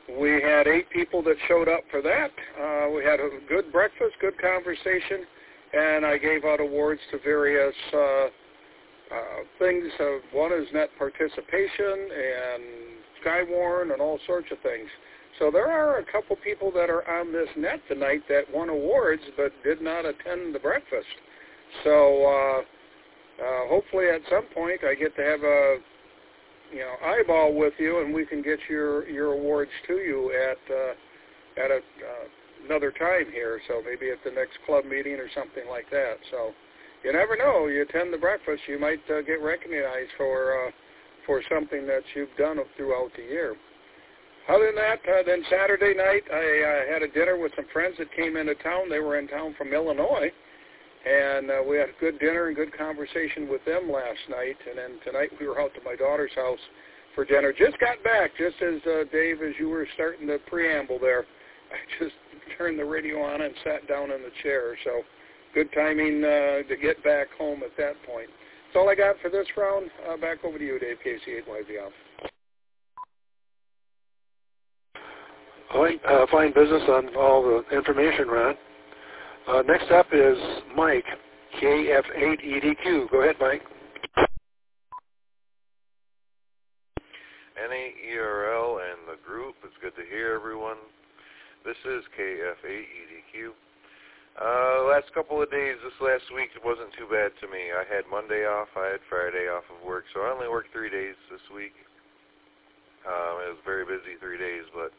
We had 8 people that showed up for that. We had a good breakfast, good conversation, and I gave out awards to various things. One is net participation and Skywarn and all sorts of things. So there are a couple people that are on this net tonight that won awards but did not attend the breakfast. So hopefully at some point I get to have a eyeball with you, and we can get your awards to you at another time here. So maybe at the next club meeting or something like that. So you never know. You attend the breakfast, you might get recognized for something that you've done throughout the year. Other than that, then Saturday night I had a dinner with some friends that came into town. They were in town from Illinois, and we had a good dinner and good conversation with them last night. And then tonight we were out to my daughter's house for dinner. Just got back, just as Dave, as you were starting the preamble there. I just turned the radio on and sat down in the chair. So good timing to get back home at that point. That's all I got for this round. Back over to you, Dave, KC8YV off. Fine business on all the information, Ron. Next up is Mike, KF8EDQ. Go ahead, Mike. NAERL and the group. It's good to hear everyone. This is KF8EDQ. Last couple of days, this last week, it wasn't too bad to me. I had Monday off. I had Friday off of work, so I only worked 3 days this week. It was very busy 3 days, but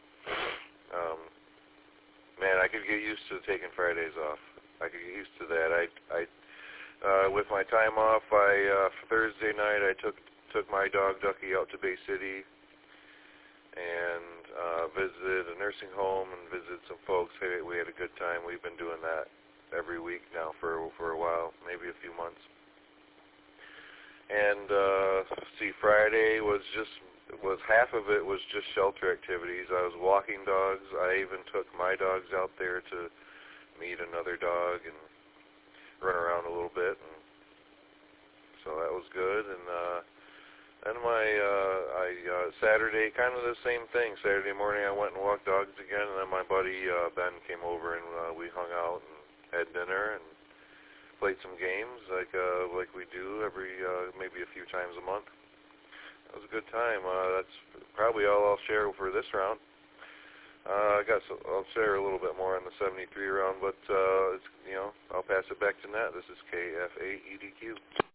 man, I could get used to taking Fridays off. I could get used to that. With my time off, for Thursday night, I took my dog Ducky out to Bay City and visited a nursing home and visited some folks. Hey, we had a good time. We've been doing that every week now for a while, maybe a few months. And Friday was half of it was just shelter activities. I was walking dogs. I even took my dogs out there to meet another dog and run around a little bit, and so that was good. And then Saturday, kind of the same thing. Saturday morning I went and walked dogs again, and then my buddy Ben came over and we hung out and had dinner and played some games like we do every maybe a few times a month. It was a good time. That's probably all I'll share for this round. I'll share a little bit more on the 73 round, but I'll pass it back to Nat. This is KF8EDQ.